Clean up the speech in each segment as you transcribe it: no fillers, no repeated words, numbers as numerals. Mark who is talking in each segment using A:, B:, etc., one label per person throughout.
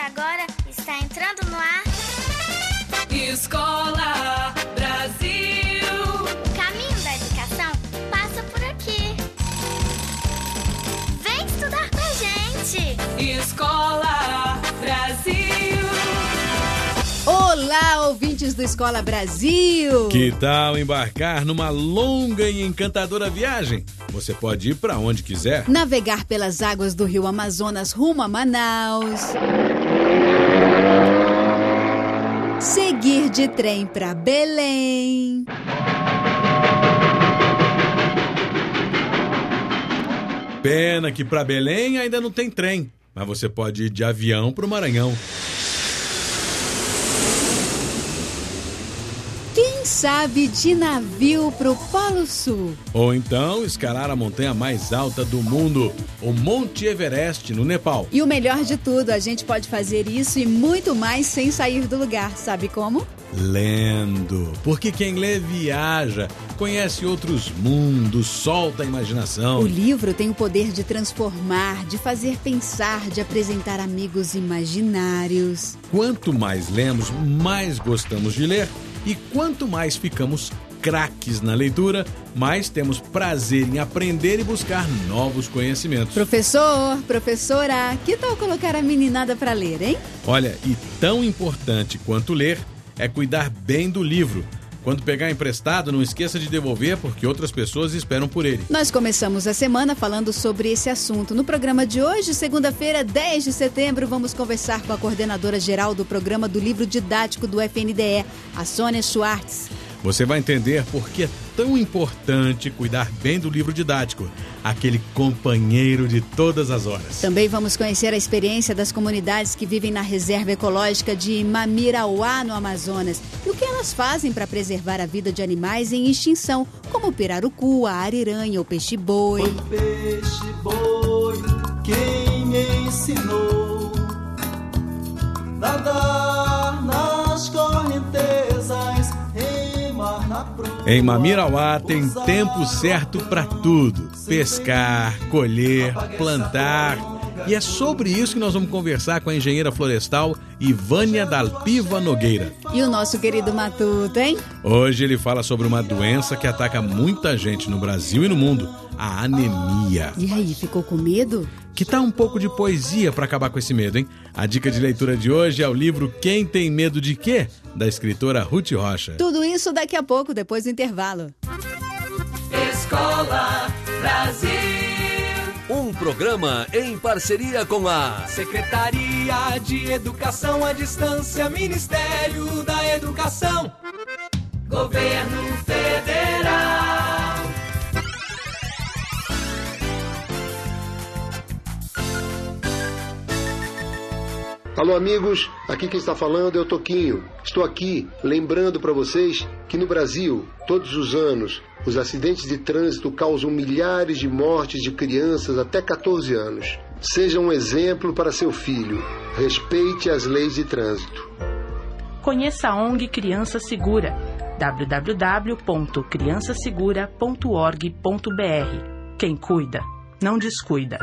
A: agora está entrando no ar
B: Escola Brasil.
A: O caminho da educação passa por aqui. Vem estudar com a gente.
B: Escola Brasil.
C: Olá, ouvintes do Escola Brasil!
D: Que tal embarcar numa longa e encantadora viagem? Você pode ir para onde quiser.
C: Navegar pelas águas do rio Amazonas rumo a Manaus. Seguir de trem para Belém.
D: Pena que para Belém ainda não tem trem, mas você pode ir de avião para o Maranhão.
C: Sabe, de navio pro Polo Sul.
D: Ou então escalar a montanha mais alta do mundo, o Monte Everest, no Nepal.
C: E o melhor de tudo, a gente pode fazer isso e muito mais sem sair do lugar. Sabe como?
D: Lendo. Porque quem lê viaja, conhece outros mundos, solta a imaginação.
C: O livro tem o poder de transformar, de fazer pensar, de apresentar amigos imaginários.
D: Quanto mais lemos, mais gostamos de ler. E quanto mais ficamos craques na leitura, mais temos prazer em aprender e buscar novos conhecimentos.
C: Professor, professora, que tal colocar a meninada para ler, hein?
D: Olha, e tão importante quanto ler é cuidar bem do livro. Quando pegar emprestado, não esqueça de devolver, porque outras pessoas esperam por ele.
C: Nós começamos a semana falando sobre esse assunto. No programa de hoje, segunda-feira, 10 de setembro, vamos conversar com a coordenadora geral do programa do livro didático do FNDE, a Sônia Schwartz.
D: Você vai entender por que é tão importante cuidar bem do livro didático, aquele companheiro de todas as horas.
C: Também vamos conhecer a experiência das comunidades que vivem na reserva ecológica de Mamirauá, no Amazonas, e o que elas fazem para preservar a vida de animais em extinção, como o pirarucu, a ariranha, o peixe-boi.
E: Foi peixe-boi quem me ensinou nadar nas correntezas.
D: Em Mamirauá tem tempo certo para tudo: pescar, colher, plantar. E é sobre isso que nós vamos conversar com a engenheira florestal Ivânia Dalpiva Nogueira.
C: E o nosso querido Matuto, hein?
D: Hoje ele fala sobre uma doença que ataca muita gente no Brasil e no mundo: a anemia.
C: E aí, ficou com medo?
D: Que tal um pouco de poesia para acabar com esse medo, hein? A dica de leitura de hoje é o livro Quem Tem Medo de Quê? Da escritora Ruth Rocha.
C: Tudo isso daqui a pouco, depois do intervalo.
B: Escola Brasil.
F: Um programa em parceria com a
B: Secretaria de Educação à Distância, Ministério da Educação, Governo Federal.
G: Alô amigos, aqui quem está falando é o Toquinho. Estou aqui lembrando para vocês que no Brasil, todos os anos, os acidentes de trânsito causam milhares de mortes de crianças até 14 anos. Seja um exemplo para seu filho. Respeite as leis de trânsito.
H: Conheça a ONG Criança Segura. www.criançasegura.org.br. Quem cuida, não descuida.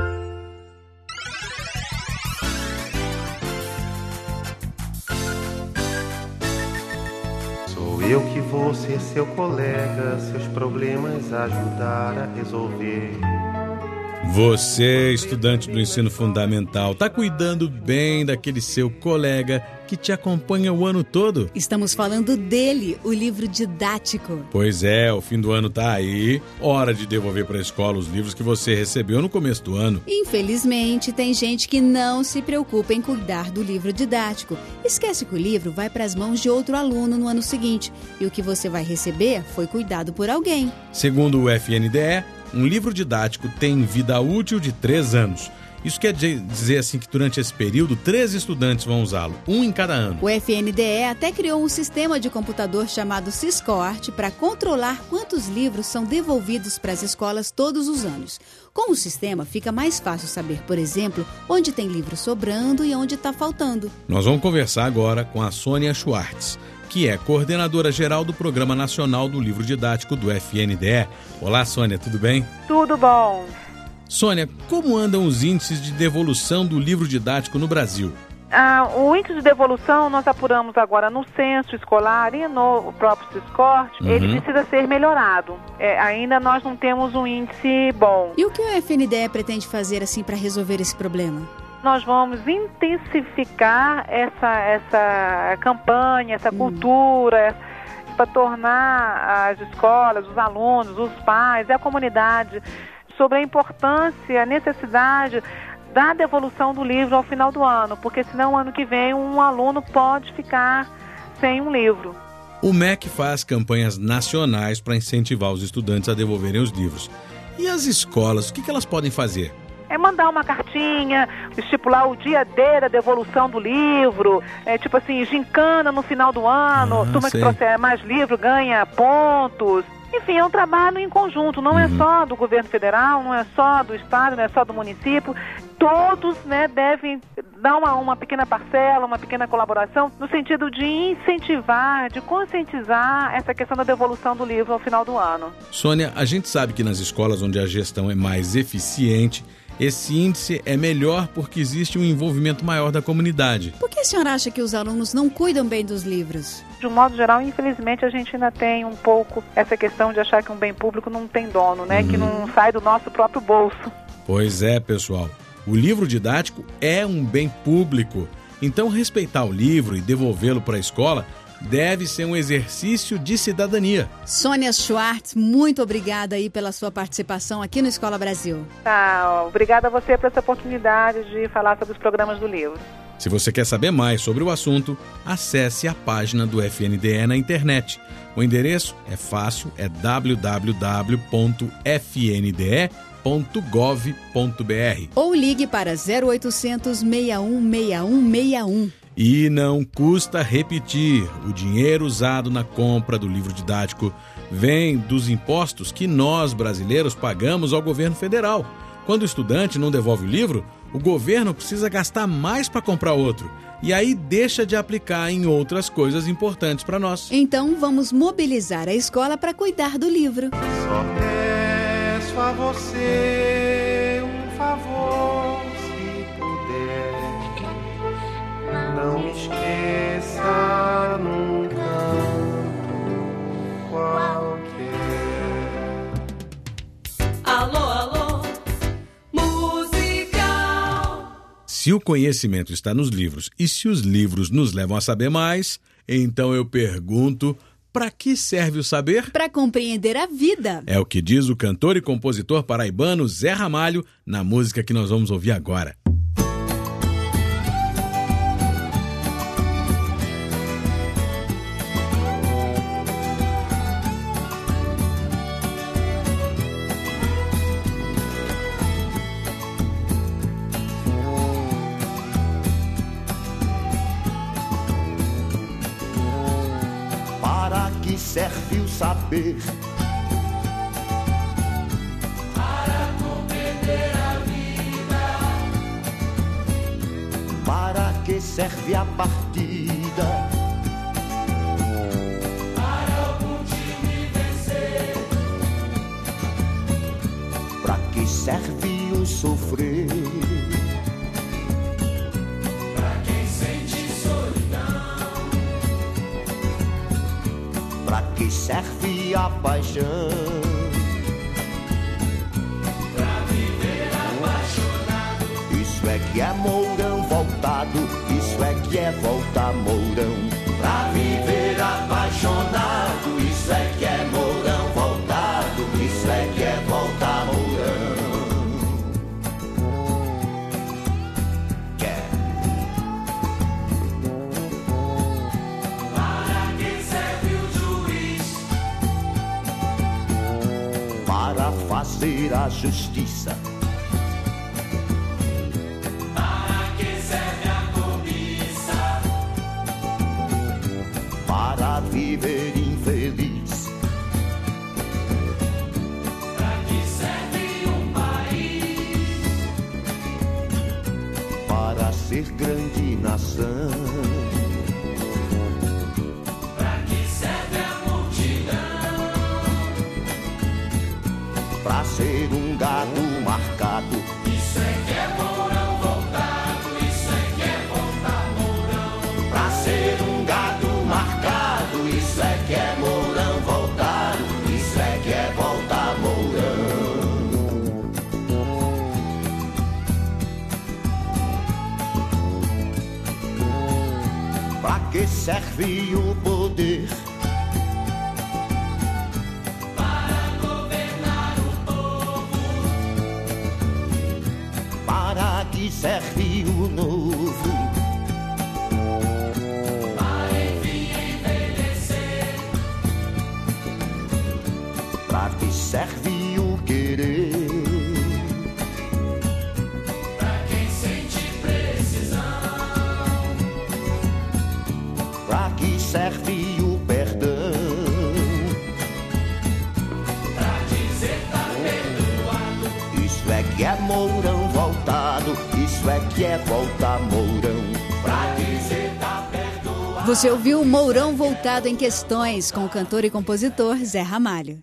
I: Sou eu que vou ser seu colega, seus problemas ajudar a resolver.
D: Você, estudante do ensino fundamental, tá cuidando bem daquele seu colega que te acompanha o ano todo?
C: Estamos falando dele, o livro didático.
D: Pois é, o fim do ano tá aí. Hora de devolver para a escola os livros que você recebeu no começo do ano.
C: Infelizmente, tem gente que não se preocupa em cuidar do livro didático. Esquece que o livro vai para as mãos de outro aluno no ano seguinte. E o que você vai receber foi cuidado por alguém.
D: Segundo o FNDE, um livro didático tem vida útil de 3 anos. Isso quer dizer assim que durante esse período, 3 estudantes vão usá-lo, um em cada ano.
C: O FNDE até criou um sistema de computador chamado Siscort para controlar quantos livros são devolvidos para as escolas todos os anos. Com o sistema, fica mais fácil saber, por exemplo, onde tem livro sobrando e onde está faltando.
D: Nós vamos conversar agora com a Sônia Schwartz, que é coordenadora geral do Programa Nacional do Livro Didático do FNDE. Olá, Sônia, tudo bem?
J: Tudo bom.
D: Sônia, como andam os índices de devolução do livro didático no Brasil?
J: O índice de devolução nós apuramos agora no censo escolar e no próprio Siscort, ele precisa ser melhorado. Ainda nós não temos um índice bom.
C: E o que o FNDE pretende fazer assim para resolver esse problema?
J: Nós vamos intensificar essa campanha, essa cultura, para tornar as escolas, os alunos, os pais e a comunidade sobre a importância, a necessidade da devolução do livro ao final do ano, porque senão ano que vem um aluno pode ficar sem um livro.
D: O MEC faz campanhas nacionais para incentivar os estudantes a devolverem os livros. E as escolas, o que elas podem fazer?
J: É mandar uma cartinha, estipular o dia D da devolução do livro, tipo assim, gincana no final do ano, turma que trouxer mais livro ganha pontos. Enfim, é um trabalho em conjunto, não é só do governo federal, não é só do estado, não é só do município. Todos, né, devem dar uma pequena parcela, uma pequena colaboração, no sentido de incentivar, de conscientizar essa questão da devolução do livro ao final do ano.
D: Sônia, a gente sabe que nas escolas onde a gestão é mais eficiente, esse índice é melhor porque existe um envolvimento maior da comunidade.
C: Por que a senhora acha que os alunos não cuidam bem dos livros?
J: De um modo geral, infelizmente, a gente ainda tem um pouco essa questão de achar que um bem público não tem dono, né? Que não sai do nosso próprio bolso.
D: Pois é, pessoal. O livro didático é um bem público. Então, respeitar o livro e devolvê-lo para a escola deve ser um exercício de cidadania.
C: Sônia Schwartz, muito obrigada aí pela sua participação aqui no Escola Brasil.
J: Obrigada a você por essa oportunidade de falar sobre os programas do livro.
D: Se você quer saber mais sobre o assunto, acesse a página do FNDE na internet. O endereço é fácil, é www.fnde.gov.br.
C: Ou ligue para 0800 61 61 61.
D: E não custa repetir, o dinheiro usado na compra do livro didático vem dos impostos que nós, brasileiros, pagamos ao governo federal. Quando o estudante não devolve o livro, o governo precisa gastar mais para comprar outro. E aí deixa de aplicar em outras coisas importantes para nós.
C: Então vamos mobilizar a escola para cuidar do livro.
I: Só peço a você um favor, se puder. Não esqueça num canto qualquer.
B: Alô, alô, musical.
D: Se o conhecimento está nos livros e se os livros nos levam a saber mais, então eu pergunto, para que serve o saber?
C: Para compreender a vida.
D: É o que diz o cantor e compositor paraibano Zé Ramalho na música que nós vamos ouvir agora.
K: Serve o saber
B: para compreender a vida.
K: Para que serve a partida?
B: Para algum time vencer.
K: Para que serve o sofrer? Que serve a paixão?
B: Pra viver apaixonado.
K: Isso é que é Mourão voltado. Isso é que é volta Mourão.
B: Pra viver apaixonado. Isso é que é Mourão voltado. Isso é que é volta Mourão.
K: Fazer a justiça.
B: Para que serve a cobiça?
K: Para viver infeliz.
B: Para que serve um país?
K: Para ser grande nação. Pra ser um gado marcado.
B: Isso é que é Mourão voltado. Isso é que é voltar
K: que serve o poder?
B: Para governar o povo.
K: Para que serve o novo?
B: Para enfim envelhecer.
K: Para que serve o querer?
B: Para quem sente precisão.
K: Para que serve o perdão?
B: Pra dizer tá perdoado.
K: Isso é que é Mourão voltado. Isso é que é voltar Mourão.
B: Pra dizer tá perdoado.
C: Você ouviu Mourão Voltado em Questões com o cantor e compositor Zé Ramalho.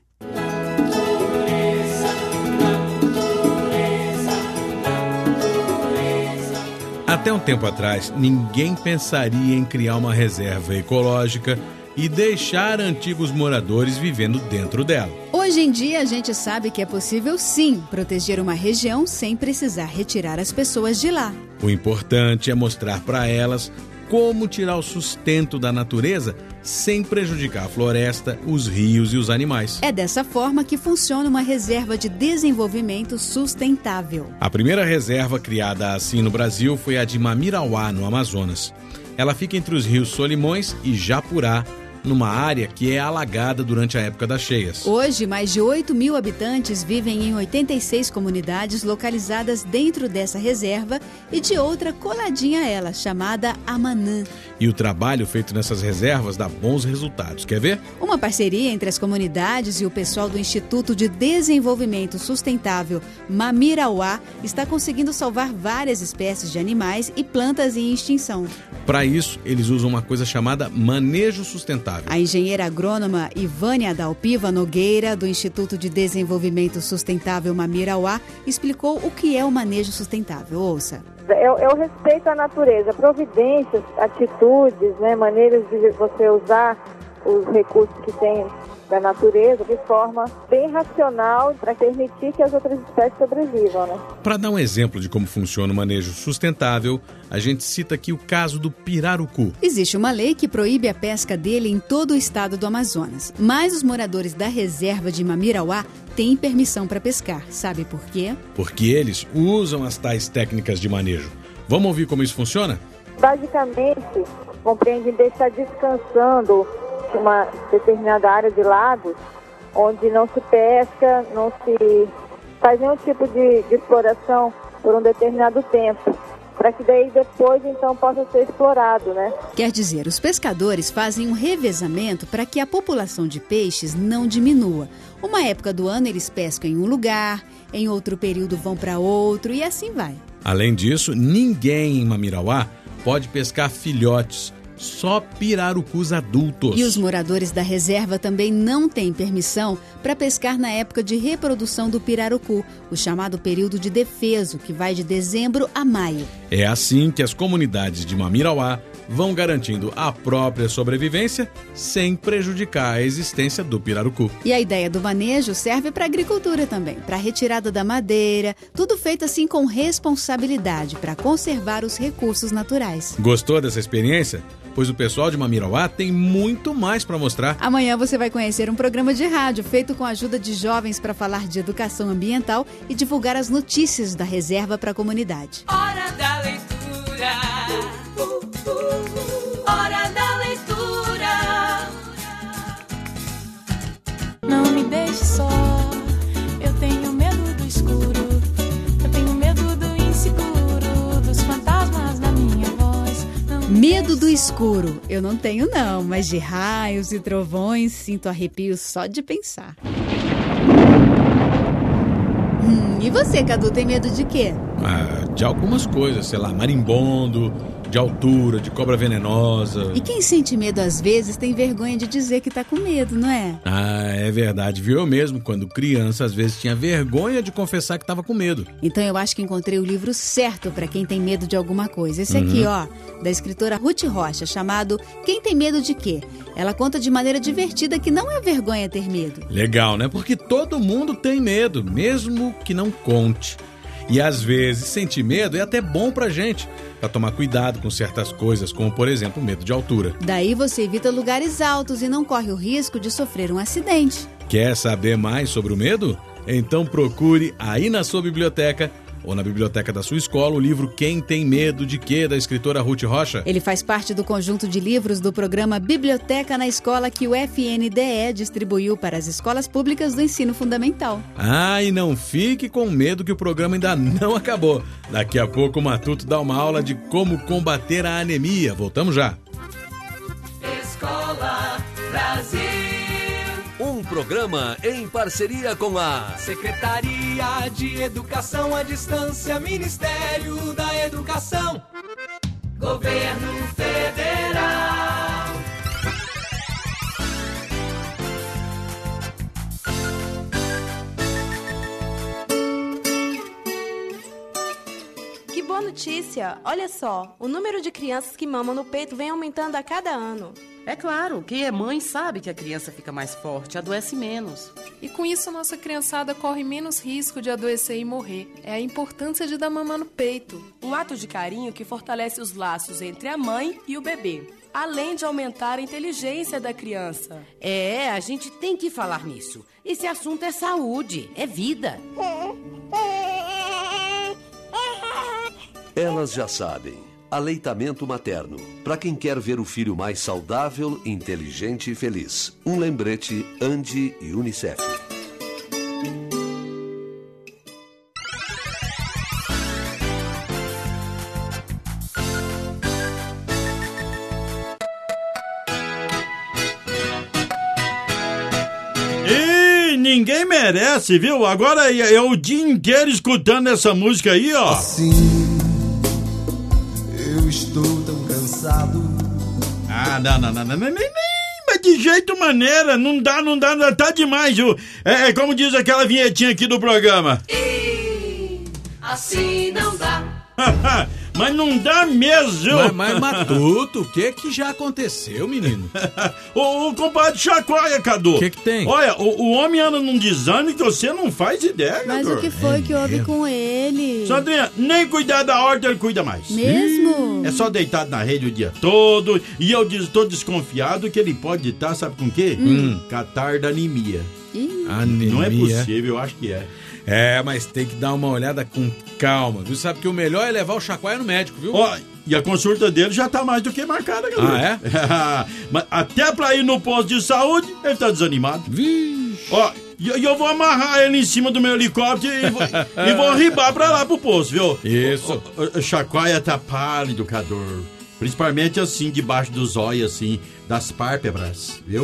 D: Até um tempo atrás, ninguém pensaria em criar uma reserva ecológica e deixar antigos moradores vivendo dentro dela.
C: Hoje em dia, a gente sabe que é possível sim proteger uma região sem precisar retirar as pessoas de lá.
D: O importante é mostrar para elas como tirar o sustento da natureza sem prejudicar a floresta, os rios e os animais.
C: É dessa forma que funciona uma reserva de desenvolvimento sustentável.
D: A primeira reserva criada assim no Brasil foi a de Mamirauá, no Amazonas. Ela fica entre os rios Solimões e Japurá, numa área que é alagada durante a época das cheias.
C: Hoje, mais de 8 mil habitantes vivem em 86 comunidades localizadas dentro dessa reserva e de outra coladinha a ela, chamada Amanã.
D: E o trabalho feito nessas reservas dá bons resultados. Quer ver?
C: Uma parceria entre as comunidades e o pessoal do Instituto de Desenvolvimento Sustentável Mamirauá está conseguindo salvar várias espécies de animais e plantas em extinção.
D: Para isso, eles usam uma coisa chamada manejo sustentável.
C: A engenheira agrônoma Ivânia Dalpiva Nogueira, do Instituto de Desenvolvimento Sustentável Mamirauá, explicou o que é o manejo sustentável. Ouça.
L: É o respeito à natureza, providências, atitudes, maneiras de você usar os recursos que tem da natureza de forma bem racional para permitir que as outras espécies sobrevivam.
D: Para dar um exemplo de como funciona o manejo sustentável, a gente cita aqui o caso do pirarucu.
C: Existe uma lei que proíbe a pesca dele em todo o estado do Amazonas, mas os moradores da reserva de Mamirauá têm permissão para pescar. Sabe por quê?
D: Porque eles usam as tais técnicas de manejo. Vamos ouvir como isso funciona?
L: Basicamente, compreende deixar descansando uma determinada área de lagos onde não se pesca, não se faz nenhum tipo de exploração por um determinado tempo, para que daí depois então possa ser explorado,
C: Quer dizer, os pescadores fazem um revezamento para que a população de peixes não diminua. Uma época do ano eles pescam em um lugar, em outro período vão para outro e assim vai.
D: Além disso, ninguém em Mamirauá pode pescar filhotes, só pirarucus adultos.
C: E os moradores da reserva também não têm permissão para pescar na época de reprodução do pirarucu, o chamado período de defeso, que vai de dezembro a maio.
D: É assim que as comunidades de Mamirauá vão garantindo a própria sobrevivência sem prejudicar a existência do pirarucu.
C: E a ideia do manejo serve para a agricultura também, para a retirada da madeira, tudo feito assim com responsabilidade para conservar os recursos naturais.
D: Gostou dessa experiência? Pois o pessoal de Mamirauá tem muito mais para mostrar.
C: Amanhã você vai conhecer um programa de rádio feito com a ajuda de jovens para falar de educação ambiental e divulgar as notícias da reserva para a comunidade.
M: Hora da leitura. Hora da leitura. Não me deixe só. Eu tenho medo do escuro. Eu tenho medo do inseguro, dos fantasmas da minha voz.
C: Medo do escuro. Eu não tenho não, mas de raios e trovões sinto arrepios só de pensar. E você, Cadu, tem medo de quê?
D: De algumas coisas, sei lá, marimbondo, de altura, de cobra venenosa.
C: E quem sente medo às vezes tem vergonha de dizer que tá com medo, não é?
D: É verdade, viu? Eu mesmo, quando criança, às vezes tinha vergonha de confessar que tava com medo.
C: Então eu acho que encontrei o livro certo para quem tem medo de alguma coisa. Esse aqui, da escritora Ruth Rocha, chamado Quem Tem Medo de Quê? Ela conta de maneira divertida que não é vergonha ter medo.
D: Legal, né? Porque todo mundo tem medo, mesmo que não conte. E às vezes sentir medo é até bom pra gente, pra tomar cuidado com certas coisas, como por exemplo o medo de altura.
C: Daí você evita lugares altos e não corre o risco de sofrer um acidente.
D: Quer saber mais sobre o medo? Então procure aí na sua biblioteca ou na biblioteca da sua escola o livro Quem Tem Medo de Quê, da escritora Ruth Rocha.
C: Ele faz parte do conjunto de livros do programa Biblioteca na Escola que o FNDE distribuiu para as escolas públicas do ensino fundamental.
D: Ah, e não fique com medo que o programa ainda não acabou. Daqui a pouco o Matuto dá uma aula de como combater a anemia. Voltamos já.
N: Escola Brasil.
F: Um programa em parceria com a
N: Secretaria de Educação à Distância, Ministério da Educação, Governo Federal.
O: Que boa notícia! Olha só, o número de crianças que mamam no peito vem aumentando a cada ano.
P: É claro, quem é mãe sabe que a criança fica mais forte, adoece menos.
Q: E com isso, nossa criançada corre menos risco de adoecer e morrer. É a importância de dar mamar no peito.
R: Um ato de carinho que fortalece os laços entre a mãe e o bebê, além de aumentar a inteligência da criança.
P: É, a gente tem que falar nisso. Esse assunto é saúde, é vida.
F: Elas já sabem. Aleitamento materno. Para quem quer ver o filho mais saudável, inteligente e feliz. Um lembrete Andi e Unicef.
S: Ninguém merece, viu? Agora é o dia inteiro escutando essa música aí, ó.
E: Assim, eu estou tão cansado.
S: Ah, não, mas de jeito maneira, não dá, tá demais, viu? É como diz aquela vinhetinha aqui do programa.
N: E assim não dá.
S: Mas não dá mesmo.
D: Mas Matuto, o que já aconteceu, menino?
S: o compadre chacoalha, Cadu.
D: O que tem?
S: Olha, o homem anda num desânimo que você não faz ideia,
C: Mas
S: Cadu.
C: o que foi que houve com ele?
S: Sandrinha, nem cuidar da horta ele cuida mais.
C: Mesmo?
S: É só deitado na rede o dia todo. E eu estou desconfiado que ele pode estar, sabe com o quê? Catarro da anemia.
D: Anemia.
S: Não é possível, eu acho que é.
D: É, mas tem que dar uma olhada com calma, viu? Sabe que o melhor é levar o chacoalha no médico, viu?
S: Ó, e a consulta dele já tá mais do que marcada, galera.
D: Ah,
S: é? Mas até pra ir no posto de saúde, ele tá desanimado.
D: Vixe.
S: Ó, e eu vou amarrar ele em cima do meu helicóptero e vou arribar pra lá pro posto, viu?
D: Isso.
S: O chacoalha tá pálido, Cador. Principalmente assim, debaixo dos olhos, assim, das pálpebras, viu?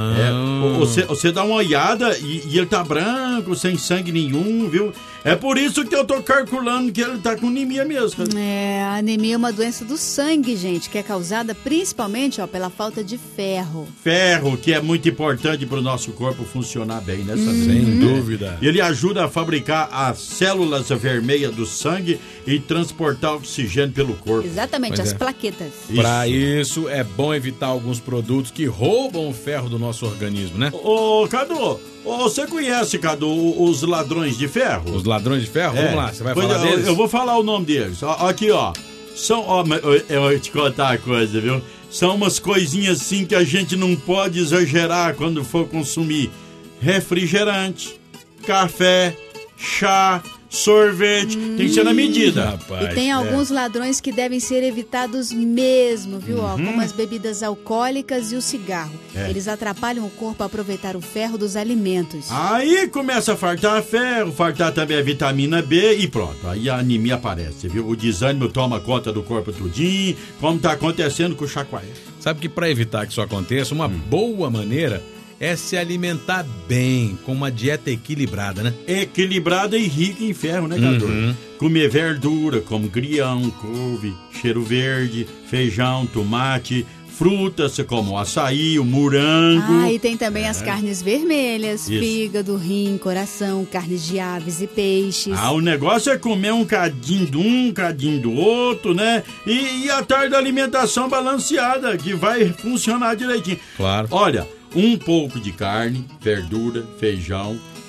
S: Você dá uma olhada e ele tá branco, sem sangue nenhum, viu? É por isso que eu tô calculando que ele tá com anemia mesmo.
C: A anemia é uma doença do sangue, gente, que é causada principalmente pela falta de ferro.
S: Ferro, que é muito importante pro nosso corpo funcionar bem, né?
D: Sem dúvida.
S: Ele ajuda a fabricar as células vermelhas do sangue e transportar oxigênio pelo corpo.
C: Exatamente, as plaquetas.
D: Para isso, é bom evitar alguns produtos que roubam o ferro do nosso organismo, né?
S: Ô, Cadu, você conhece, Cadu, os ladrões de ferro?
D: Os ladrões de ferro? Vamos lá, você vai falar deles?
S: Eu vou falar o nome deles. Aqui, ó. Eu vou te contar uma coisa, viu? São umas coisinhas assim que a gente não pode exagerar quando for consumir. Refrigerante, café, chá, sorvete, tem que ser na medida.
D: Rapaz,
C: e tem alguns ladrões que devem ser evitados mesmo, viu? Como as bebidas alcoólicas e o cigarro. Eles atrapalham o corpo a aproveitar o ferro dos alimentos.
S: Aí começa a fartar ferro, fartar também a vitamina B e pronto. Aí a anemia aparece, viu? O desânimo toma conta do corpo tudinho, como tá acontecendo com o chacoalha.
D: Sabe que para evitar que isso aconteça, uma boa maneira é se alimentar bem, com uma dieta equilibrada, né?
S: Equilibrada e rica em ferro, né, Cadu? Comer verdura, como grião, couve, cheiro verde, feijão, tomate, frutas como o açaí, o morango.
C: E tem também as carnes vermelhas, fígado, rim, coração, carnes de aves e peixes.
S: O negócio é comer um cadinho de um cadinho do outro, né? E a tarde da alimentação balanceada, que vai funcionar direitinho.
D: Claro.
S: Olha, um pouco de carne, verdura, feijão,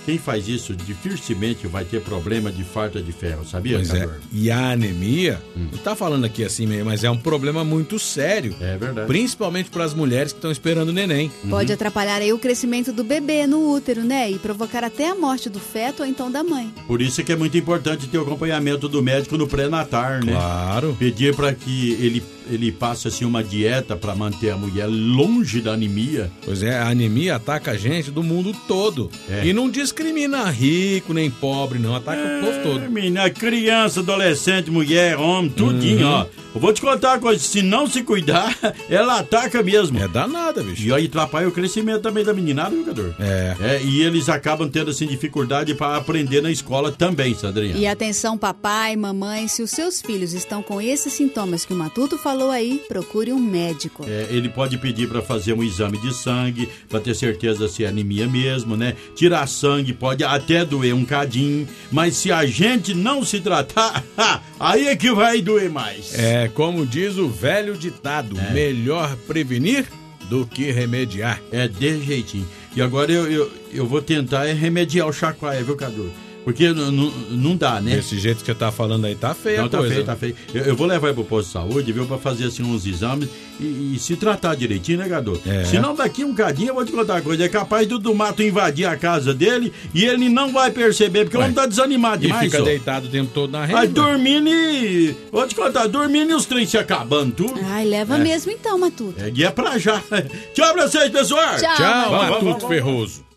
S: quem faz isso dificilmente vai ter problema de falta de ferro, sabia,
D: Pois é. E a anemia, não tá falando aqui assim mesmo, mas é um problema muito sério.
S: É verdade.
D: Principalmente para as mulheres que estão esperando o neném.
C: Pode atrapalhar aí o crescimento do bebê no útero, né? E provocar até a morte do feto ou então da mãe.
S: Por isso é que é muito importante ter o acompanhamento do médico no pré-natal, né?
D: Claro.
S: Pedir para que ele passe assim uma dieta para manter a mulher longe da anemia.
D: Pois é, a anemia ataca a gente do mundo todo. E não discrimina rico nem pobre, não. Ataca o povo todo.
S: Menina, criança, adolescente, mulher, homem, tudinho, ó. Eu vou te contar uma coisa, se não se cuidar, ela ataca mesmo.
D: É danada, bicho.
S: E aí atrapalha o crescimento também da meninada, viu, jogador? E eles acabam tendo, assim, dificuldade para aprender na escola também, Sandrinha.
C: E atenção, papai, mamãe, se os seus filhos estão com esses sintomas que o Matuto falou aí, procure um médico.
S: Ele pode pedir para fazer um exame de sangue, para ter certeza se é anemia mesmo, né? Tirar sangue pode até doer um cadinho, mas se a gente não se tratar, aí é que vai doer mais.
D: Como diz o velho ditado, melhor prevenir do que remediar.
S: É de jeitinho. E agora eu vou tentar remediar o chacoalha, viu, Cadu? Porque não dá, né?
D: Desse jeito que você tá falando aí, tá feio a
S: coisa.
D: coisa.
S: Tá feio. Eu vou levar ele pro posto de saúde, viu, pra fazer assim uns exames e se tratar direitinho, né, Gadu? Senão daqui um cadinho eu vou te contar uma coisa, é capaz do mato invadir a casa dele e ele não vai perceber, porque o homem tá desanimado demais.
D: E fica deitado o tempo todo na rede.
S: Aí dormindo e... Vou te contar, dormindo e os trens se acabando tudo.
C: Ai, leva mesmo então, Matuto.
S: E é pra já. Tchau pra vocês, pessoal.
C: Tchau,
D: Matuto Ferroso.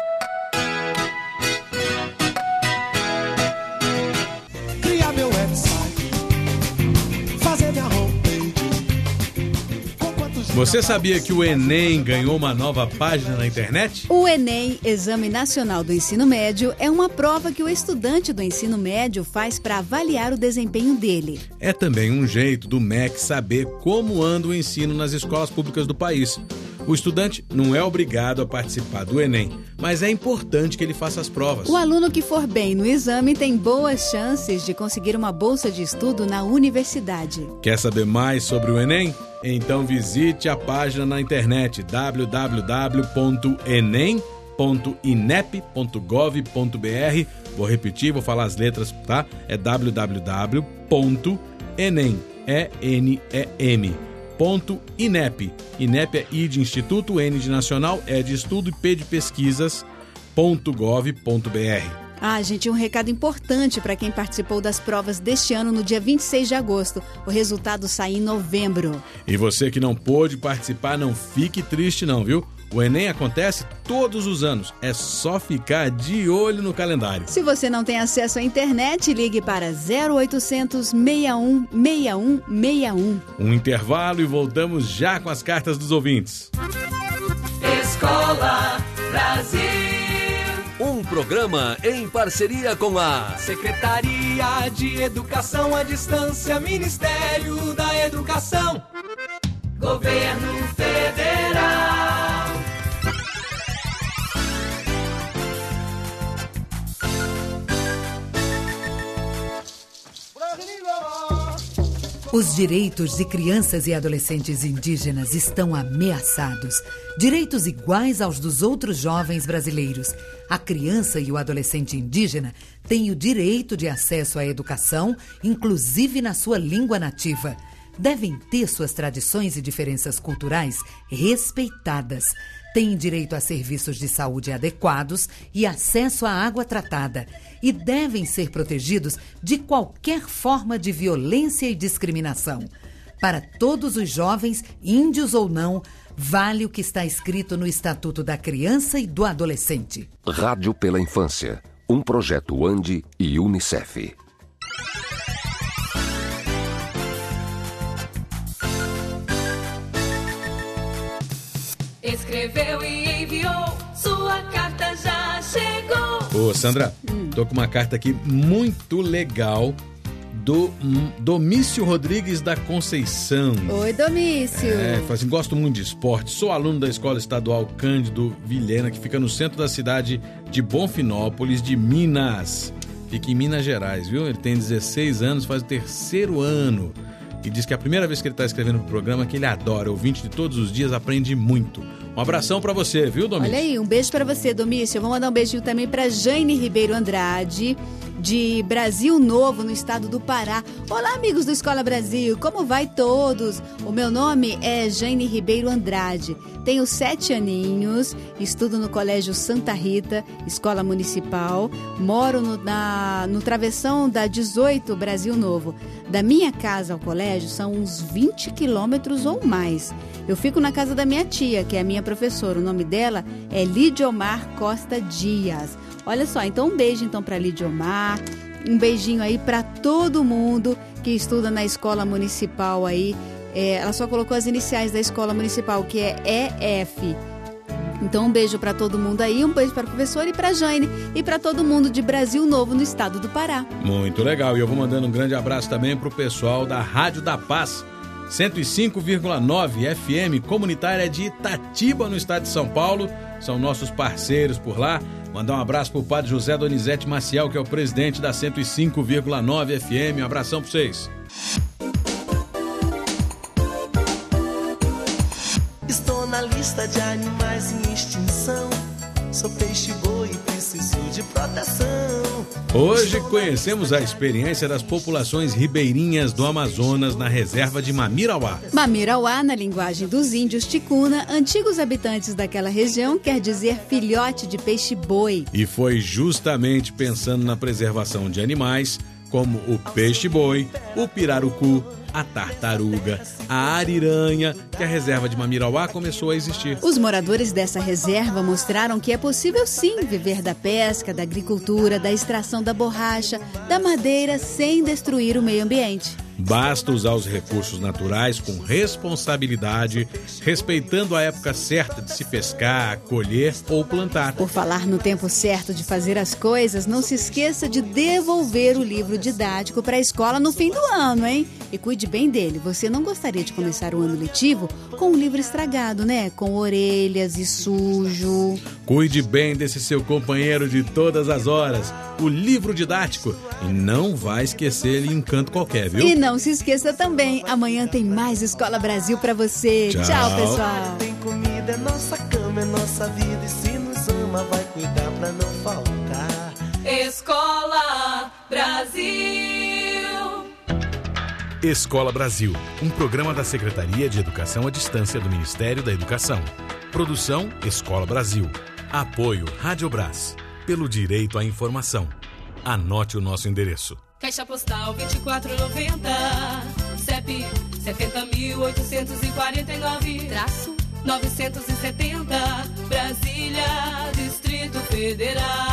D: Você sabia que o Enem ganhou uma nova página na internet?
C: O Enem, Exame Nacional do Ensino Médio, é uma prova que o estudante do ensino médio faz para avaliar o desempenho dele.
D: É também um jeito do MEC saber como anda o ensino nas escolas públicas do país. O estudante não é obrigado a participar do Enem, mas é importante que ele faça as provas.
C: O aluno que for bem no exame tem boas chances de conseguir uma bolsa de estudo na universidade.
D: Quer saber mais sobre o Enem? Então visite a página na internet www.enem.inep.gov.br. Vou repetir, vou falar as letras, tá? É www.enem.inep. INEP é I de Instituto, N de Nacional, E de Estudo e P de Pesquisas.gov.br.
C: Gente, um recado importante para quem participou das provas deste ano no dia 26 de agosto. O resultado sai em novembro.
D: E você que não pôde participar, não fique triste não, viu? O Enem acontece todos os anos. É só ficar de olho no calendário.
C: Se você não tem acesso à internet, ligue para 0800 61 61 61.
D: Um intervalo e voltamos já com as cartas dos ouvintes.
N: Escola Brasil.
F: Um programa em parceria com a
N: Secretaria de Educação à Distância, Ministério da Educação, Governo Federal.
T: Os direitos de crianças e adolescentes indígenas estão ameaçados. Direitos iguais aos dos outros jovens brasileiros. A criança e o adolescente indígena têm o direito de acesso à educação, inclusive na sua língua nativa. Devem ter suas tradições e diferenças culturais respeitadas. Têm direito a serviços de saúde adequados e acesso à água tratada. E devem ser protegidos de qualquer forma de violência e discriminação. Para todos os jovens, índios ou não, vale o que está escrito no Estatuto da Criança e do Adolescente.
F: Rádio pela Infância, um projeto ANDI e UNICEF.
N: Escreveu e enviou, sua carta já chegou.
D: Ô, Sandra, tô com uma carta aqui muito legal do Domício Rodrigues da Conceição.
C: Oi, Domício.
D: Fala assim, gosto muito de esporte, sou aluno da Escola Estadual Cândido Vilhena, que fica no centro da cidade de Bonfinópolis, de Minas. Fica em Minas Gerais, viu? Ele tem 16 anos, faz o 3º ano. E diz que é a primeira vez que ele está escrevendo pro programa, que ele adora, ouvinte de todos os dias, aprende muito. Um abração pra você, viu, Domício?
C: Olha aí, um beijo pra você, Domício. Eu vou mandar um beijinho também pra Jane Ribeiro Andrade, de Brasil Novo, no estado do Pará. Olá, amigos do Escola Brasil, como vai todos? O meu nome é Jane Ribeiro Andrade, tenho 7 aninhos, estudo no Colégio Santa Rita, Escola Municipal, moro no Travessão da 18, Brasil Novo. Da minha casa ao colégio são uns 20 quilômetros ou mais. Eu fico na casa da minha tia, que é a minha professora, o nome dela é Lidiomar Costa Dias. Olha só, então um beijo então para Lidiomar, um beijinho aí para todo mundo que estuda na escola municipal aí. Ela só colocou as iniciais da escola municipal, que é EF. Então um beijo para todo mundo aí, um beijo para a professora e para a Jane e para todo mundo de Brasil Novo, no estado do Pará.
D: Muito legal, e eu vou mandando um grande abraço também pro pessoal da Rádio da Paz, 105,9 FM, comunitária de Itatiba, no estado de São Paulo. São nossos parceiros por lá. Mandar um abraço pro padre José Donizete Maciel, que é o presidente da 105,9 FM. Um abração pra vocês.
E: Estou na lista de animais em extinção. Sou peixe-boi e preciso de proteção.
D: Hoje conhecemos a experiência das populações ribeirinhas do Amazonas na reserva de Mamirauá.
C: Mamirauá, na linguagem dos índios ticuna, antigos habitantes daquela região, quer dizer filhote de peixe-boi.
D: E foi justamente pensando na preservação de animais, como o peixe-boi, o pirarucu, a tartaruga, a ariranha, que a reserva de Mamirauá começou a existir.
C: Os moradores dessa reserva mostraram que é possível sim viver da pesca, da agricultura, da extração da borracha, da madeira, sem destruir o meio ambiente.
D: Basta usar os recursos naturais com responsabilidade, respeitando a época certa de se pescar, colher ou plantar.
C: Por falar no tempo certo de fazer as coisas, não se esqueça de devolver o livro didático para a escola no fim do ano, hein? E cuide bem dele. Você não gostaria de começar o ano letivo com um livro estragado, né? Com orelhas e sujo.
D: Cuide bem desse seu companheiro de todas as horas, o livro didático. E não vai esquecer ele em canto qualquer, viu?
C: E não se esqueça também, amanhã tem mais Escola Brasil pra você. Tchau, pessoal.
E: Tem comida, é nossa cama, é nossa vida. E se nos ama, vai cuidar pra não faltar.
N: Escola Brasil.
U: Escola Brasil, um programa da Secretaria de Educação à Distância do Ministério da Educação. Produção Escola Brasil. Apoio Rádio Brás. Pelo direito à informação. Anote o nosso endereço.
N: Caixa Postal 2490, CEP 70.849-970, Brasília, Distrito Federal.